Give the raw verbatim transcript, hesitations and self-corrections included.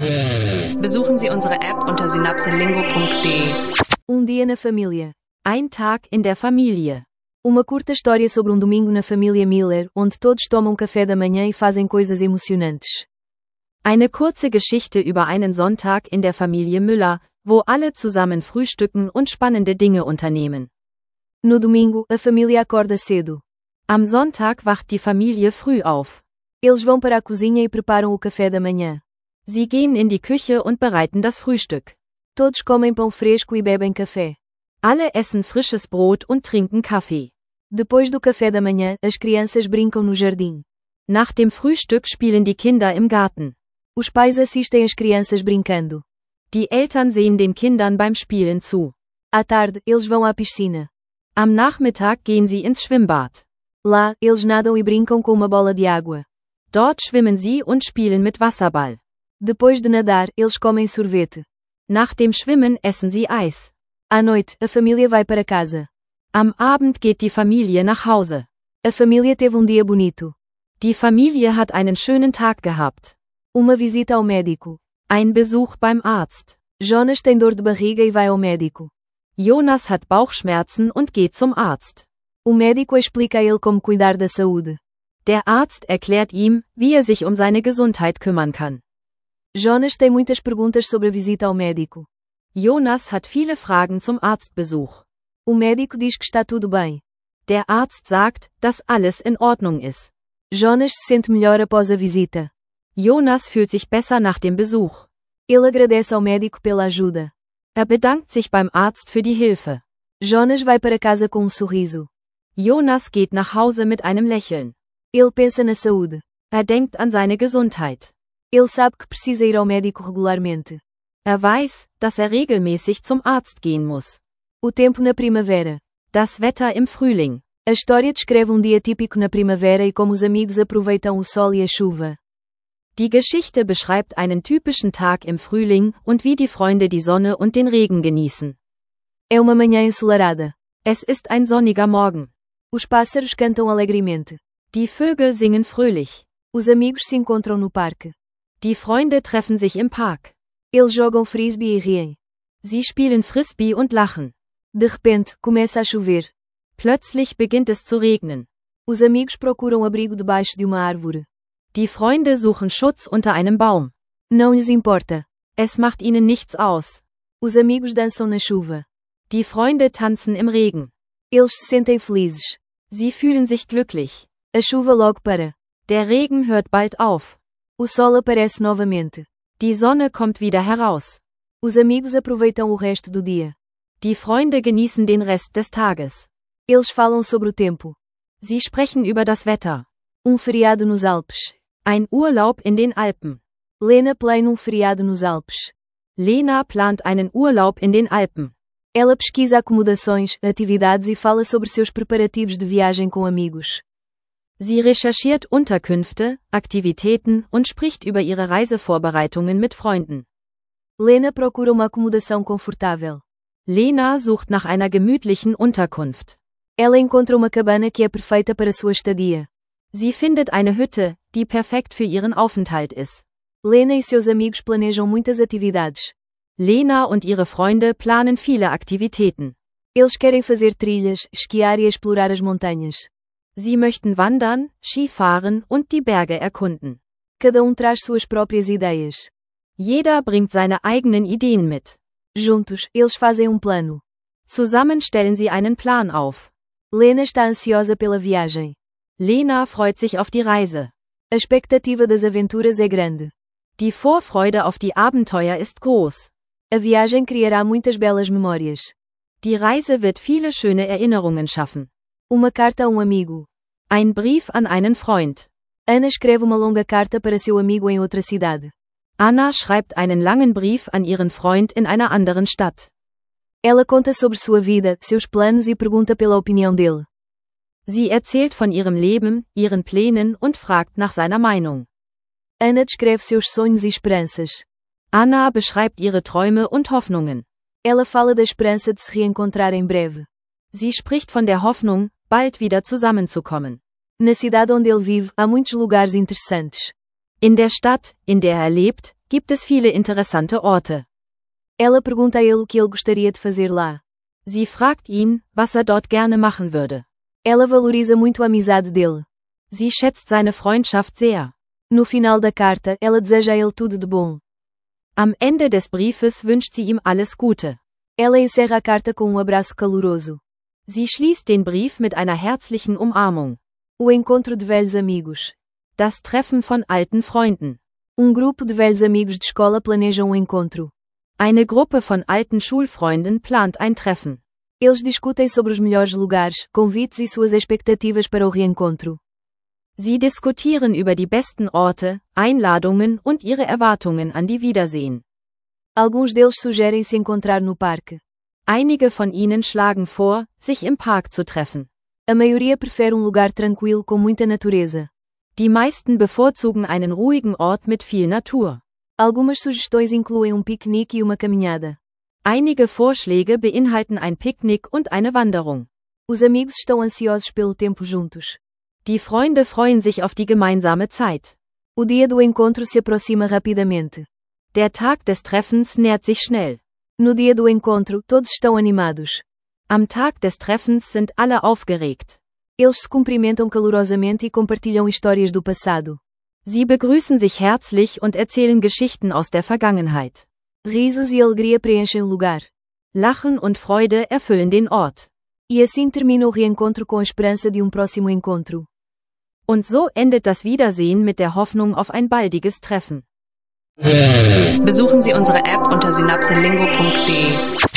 Besuchen Sie unsere App unter synapselingo punto de. Um dia na família. Ein Tag in der Familie. Uma curta história sobre um domingo na família Miller, onde todos tomam café da manhã e fazem coisas emocionantes. Eine kurze Geschichte über einen Sonntag in der Familie Müller, wo alle zusammen frühstücken und spannende Dinge unternehmen. No domingo, a família acorda cedo. Am Sonntag wacht die Familie früh auf. Eles vão para a cozinha e preparam o café da manhã. Sie gehen in die Küche und bereiten das Frühstück. Todos comem pão fresco e bebem café. Alle essen frisches Brot und trinken Kaffee. Depois do café da manhã, as crianças brincam no jardim. Nach dem Frühstück spielen die Kinder im Garten. Os pais assistem as crianças brincando. Die Eltern sehen den Kindern beim Spielen zu. À tarde, eles vão à piscina. Am Nachmittag gehen sie ins Schwimmbad. Lá, eles nadam e brincam com uma bola de água. Dort schwimmen sie und spielen mit Wasserball. Depois de nadar, eles comem sorvete. Nach dem Schwimmen essen sie Eis. À noite, a família vai para casa. Am Abend geht die Familie nach Hause. A família teve um dia bonito. Die Familie hat einen schönen Tag gehabt. Uma visita ao médico. Ein Besuch beim Arzt. Jonas tem dor de barriga e vai ao médico. Jonas hat Bauchschmerzen und geht zum Arzt. O médico explica a ele como cuidar da saúde. Der Arzt erklärt ihm, wie er sich um seine Gesundheit kümmern kann. Jonas tem muitas perguntas sobre a visita ao médico. Jonas hat viele Fragen zum Arztbesuch. O médico diz que está tudo bem. Der Arzt sagt, dass alles in Ordnung ist. Jonas se sente melhor após a visita. Jonas fühlt sich besser nach dem Besuch. Ele agradece ao médico pela ajuda. Er bedankt sich beim Arzt für die Hilfe. Jonas vai para casa com um sorriso. Jonas geht nach Hause mit einem Lächeln. Ele pensa na saúde. Er denkt an seine Gesundheit. Ele sabe que precisa ir ao médico regularmente. Er weiß, dass er regelmäßig zum Arzt gehen muss. O tempo na primavera. Das Wetter im Frühling. A história descreve um dia típico na primavera e como os amigos aproveitam o sol e a chuva. Die Geschichte beschreibt einen typischen Tag im Frühling und wie die Freunde die Sonne und den Regen genießen. É uma manhã ensolarada. Es ist ein sonniger Morgen. Os pássaros cantam alegremente. Die Vögel singen fröhlich. Os amigos se encontram no parque. Die Freunde treffen sich im Park. Eles jogam frisbee e riem. Sie spielen Frisbee und lachen. De repente, começa a chover. Plötzlich beginnt es zu regnen. Os amigos procuram abrigo debaixo de uma árvore. Die Freunde suchen Schutz unter einem Baum. Não lhes importa. Es macht ihnen nichts aus. Os amigos dançam na chuva. Die Freunde tanzen im Regen. Eles se sentem felizes. Sie fühlen sich glücklich. A chuva logo para. Der Regen hört bald auf. O sol aparece novamente. Die Sonne kommt wieder heraus. Os amigos aproveitam o resto do dia. Die Freunde genießen den Rest des Tages. Eles falam sobre o tempo. Sie sprechen über das Wetter. Um feriado nos Alpes. Ein Urlaub in den Alpen. Lena planeia um feriado nos Alpes. Lena plant einen Urlaub in den Alpen. Ela pesquisa acomodações, atividades e fala sobre seus preparativos de viagem com amigos. Sie recherchiert Unterkünfte, Aktivitäten und spricht über ihre Reisevorbereitungen mit Freunden. Lena procura uma acomodação confortável. Lena sucht nach einer gemütlichen Unterkunft. Ela encontra uma cabana que é perfeita para sua estadia. Sie findet eine Hütte, die perfekt für ihren Aufenthalt ist. Lena e seus amigos planejam muitas atividades. Lena und ihre Freunde planen viele Aktivitäten. Eles querem fazer trilhas, esquiar e explorar as montanhas. Sie möchten wandern, Skifahren und die Berge erkunden. Cada um traz suas próprias ideias. Jeder bringt seine eigenen Ideen mit. Juntos, eles fazem um plano. Zusammen stellen sie einen Plan auf. Lena está ansiosa pela viagem. Lena freut sich auf die Reise. A expectativa das aventuras é grande. Die Vorfreude auf die Abenteuer ist groß. A viagem criará muitas belas memórias. Die Reise wird viele schöne Erinnerungen schaffen. Uma carta a um amigo. Ein Brief an einen Freund. Ana escreve uma longa carta para seu amigo em outra cidade. Anna schreibt einen langen Brief an ihren Freund in einer anderen Stadt. Ela conta sobre sua vida, seus planos e pergunta pela opinião dele. Sie erzählt von ihrem Leben, ihren Plänen und fragt nach seiner Meinung. Ana descreve seus sonhos e esperanças. Anna beschreibt ihre Träume und Hoffnungen. Ela fala da esperança de se reencontrar em breve. Sie spricht von der Hoffnung, bald wieder zusammenzukommen. Na cidade onde ele vive, há muitos lugares interessantes. In der Stadt, in der er lebt, gibt es viele interessante Orte. Ela pergunta a ele o que ele gostaria de fazer lá. Sie fragt ihn, was er dort gerne machen würde. Ela valoriza muito a amizade dele. Sie schätzt seine Freundschaft sehr. No final da carta, ela deseja a ele tudo de bom. Am Ende des Briefes wünscht sie ihm alles Gute. Ela encerra a carta com um abraço caloroso. Sie schließt den Brief mit einer herzlichen Umarmung. O encontro de velhos amigos. Das Treffen von alten Freunden. Um grupo de velhos amigos de escola planeja um encontro. Eine Gruppe von alten Schulfreunden plant ein Treffen. Eles discutem sobre os melhores lugares, convites e suas expectativas para o reencontro. Sie diskutieren über die besten Orte, Einladungen und ihre Erwartungen an die Wiedersehen. Alguns deles sugerem se encontrar no parque. Einige von ihnen schlagen vor, sich im Park zu treffen. A maioria prefere um lugar tranquilo com muita natureza. Die meisten bevorzugen einen ruhigen Ort mit viel Natur. Algumas sugestões incluem um piquenique e uma caminhada. Einige Vorschläge beinhalten ein Picknick und eine Wanderung. Os amigos estão ansiosos pelo tempo juntos. Die Freunde freuen sich auf die gemeinsame Zeit. O dia do encontro se aproxima rapidamente. Der Tag des Treffens nähert sich schnell. No dia do encontro, todos estão animados. Am Tag des Treffens sind alle aufgeregt. Eles se cumprimentam calorosamente e compartilham histórias do passado. Sie begrüßen sich herzlich und erzählen Geschichten aus der Vergangenheit. Risos e alegria preenchem o lugar. Lachen und Freude erfüllen den Ort. E assim termina o reencontro com a esperança de um próximo encontro. Und so endet das Wiedersehen mit der Hoffnung auf ein baldiges Treffen. Besuchen Sie unsere App unter synapselingo punkt de.